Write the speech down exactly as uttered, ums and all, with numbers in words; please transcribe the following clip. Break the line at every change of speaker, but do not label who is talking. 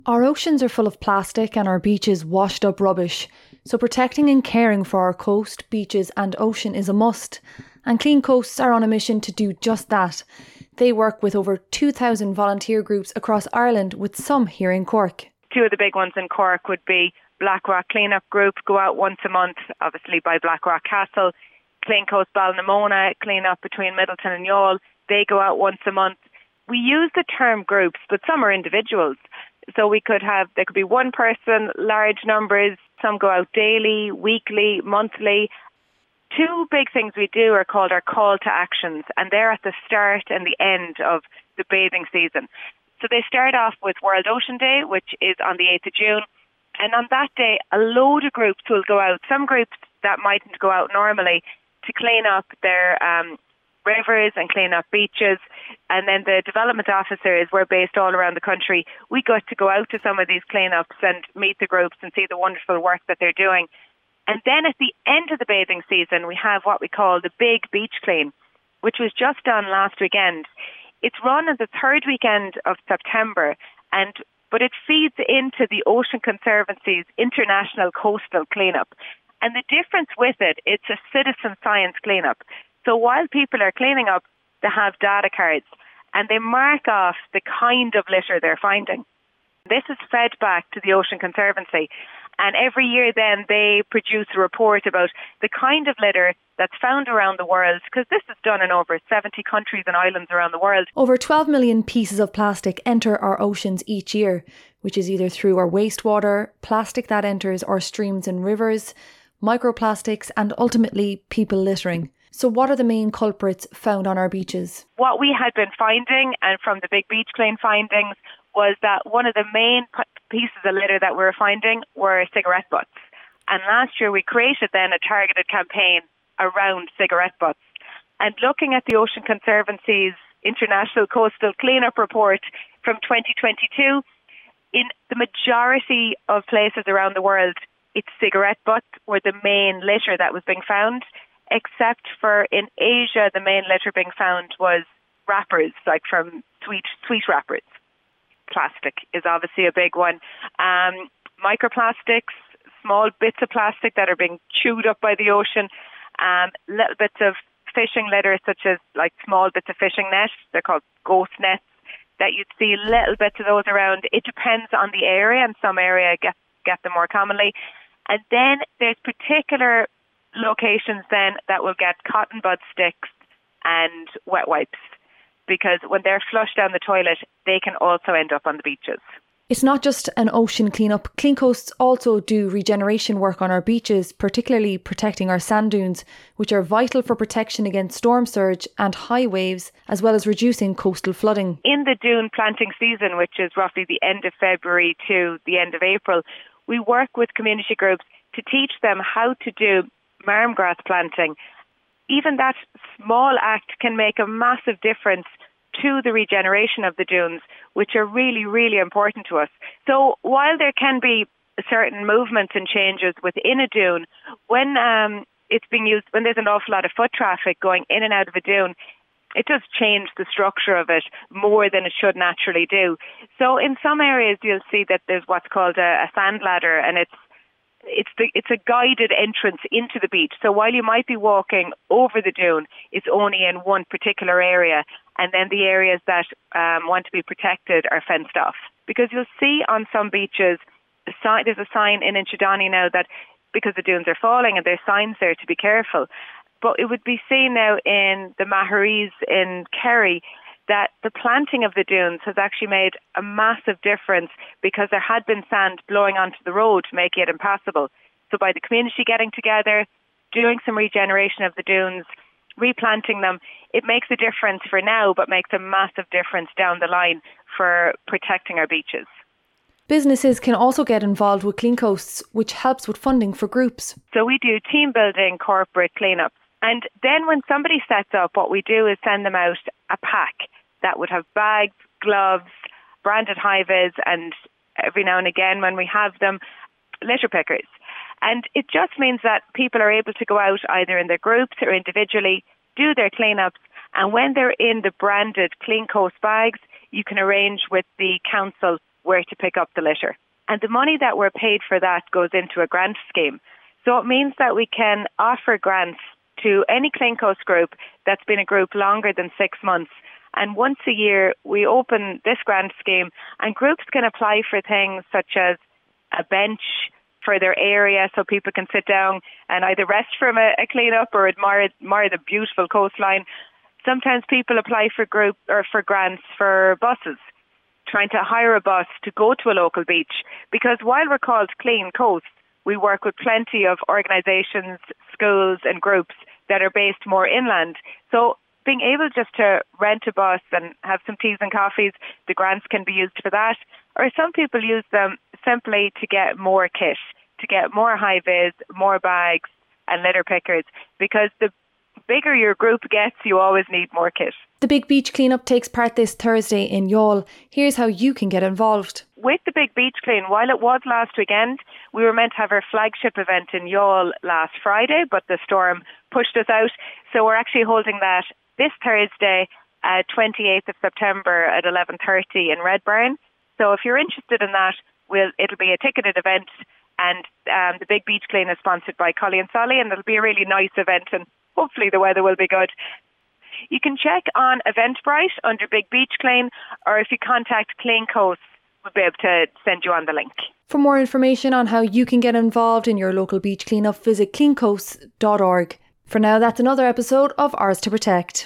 Our oceans are full of plastic and our beaches washed up rubbish. So protecting and caring for our coast, beaches and ocean is a must. And Clean Coasts are on a mission to do just that. They work with over two thousand volunteer groups across Ireland, with some here in Cork.
Two of the big ones in Cork would be Blackrock Cleanup Group, go out once a month, obviously by Blackrock Castle. Clean Coast Ballynamona, clean up between Middleton and Youghal, they go out once a month. We use the term groups, but some are individuals. So we could have, there could be one person, large numbers, some go out daily, weekly, monthly. Two big things we do are called our call to actions, and they're at the start and the end of the bathing season. So they start off with World Ocean Day, which is on the eighth of June. And on that day, a load of groups will go out, some groups that mightn't go out normally, to clean up their um, rivers and clean up beaches. And then the development officers, we're based all around the country, we got to go out to some of these cleanups and meet the groups and see the wonderful work that they're doing. And then at the end of the bathing season, we have what we call the Big Beach Clean, which was just done last weekend. It's run on the third weekend of September, and but it feeds into the Ocean Conservancy's International Coastal Cleanup. And the difference with it, it's a citizen science cleanup. So while people are cleaning up, they have data cards and they mark off the kind of litter they're finding. This is fed back to the Ocean Conservancy. And every year then they produce a report about the kind of litter that's found around the world, because this is done in over seventy countries and islands around the world.
Over twelve million pieces of plastic enter our oceans each year, which is either through our wastewater, plastic that enters our streams and rivers, microplastics and ultimately people littering. So what are the main culprits found on our beaches?
What we had been finding, and from the Big Beach Clean findings, was that one of the main pieces of litter that we were finding were cigarette butts. And last year we created then a targeted campaign around cigarette butts. And looking at the Ocean Conservancy's International Coastal Cleanup Report from twenty twenty-two, in the majority of places around the world, it's cigarette butts were the main litter that was being found, except for in Asia, the main litter being found was wrappers, like from sweet sweet wrappers. Plastic is obviously a big one. Um, microplastics, small bits of plastic that are being chewed up by the ocean, um, little bits of fishing litter, such as like small bits of fishing nets, they're called ghost nets, that you'd see little bits of those around. It depends on the area, and some area get, get them more commonly. And then there's particular locations then that will get cotton bud sticks and wet wipes, because when they're flushed down the toilet, they can also end up on the beaches.
It's not just an ocean cleanup. Clean Coasts also do regeneration work on our beaches, particularly protecting our sand dunes, which are vital for protection against storm surge and high waves, as well as reducing coastal flooding.
In the dune planting season, which is roughly the end of February to the end of April, we work with community groups to teach them how to do marm grass planting. Even that small act can make a massive difference to the regeneration of the dunes, which are really, really important to us. So while there can be certain movements and changes within a dune, when um, it's being used, when there's an awful lot of foot traffic going in and out of a dune, it does change the structure of it more than it should naturally do. So in some areas, you'll see that there's what's called a, a sand ladder, and it's It's the, it's a guided entrance into the beach. So while you might be walking over the dune, it's only in one particular area. And then the areas that um, want to be protected are fenced off. Because you'll see on some beaches, the sign, there's a sign in Inchydoney now that because the dunes are falling, and there's signs there to be careful. But it would be seen now in the Maharees in Kerry that the planting of the dunes has actually made a massive difference, because there had been sand blowing onto the road, making it impassable. So by the community getting together, doing some regeneration of the dunes, replanting them, it makes a difference for now, but makes a massive difference down the line for protecting our beaches.
Businesses can also get involved with Clean Coasts, which helps with funding for groups.
So we do team building, corporate cleanups. And then when somebody sets up, what we do is send them out a pack that would have bags, gloves, branded high-vis, and every now and again when we have them, litter pickers. And it just means that people are able to go out either in their groups or individually, do their cleanups, and when they're in the branded Clean Coast bags, you can arrange with the council where to pick up the litter. And the money that we're paid for that goes into a grant scheme. So it means that we can offer grants to any Clean Coast group that's been a group longer than six months. And once a year, we open this grant scheme, and groups can apply for things such as a bench for their area so people can sit down and either rest from a, a clean-up or admire, admire the beautiful coastline. Sometimes people apply for group or for grants for buses, trying to hire a bus to go to a local beach. Because while we're called Clean Coast, we work with plenty of organisations, schools and groups that are based more inland. So being able just to rent a bus and have some teas and coffees, the grants can be used for that. Or some people use them simply to get more kit, to get more high-vis, more bags and litter pickers, because the bigger your group gets, you always need more kit.
The Big Beach Cleanup takes part this Thursday in Youghal. Here's how you can get involved.
With the Big Beach Clean, while it was last weekend, we were meant to have our flagship event in Youghal last Friday, but the storm pushed us out. So we're actually holding that this Thursday, uh, twenty-eighth of September at eleven thirty in Redburn. So if you're interested in that, we'll, it'll be a ticketed event, and um, the Big Beach Clean is sponsored by Cully and Solly, and it'll be a really nice event, and hopefully the weather will be good. You can check on Eventbrite under Big Beach Clean, or if you contact Clean Coast, we'll be able to send you on the link.
For more information on how you can get involved in your local beach cleanup, visit clean coast dot org. For now, that's another episode of Ours to Protect.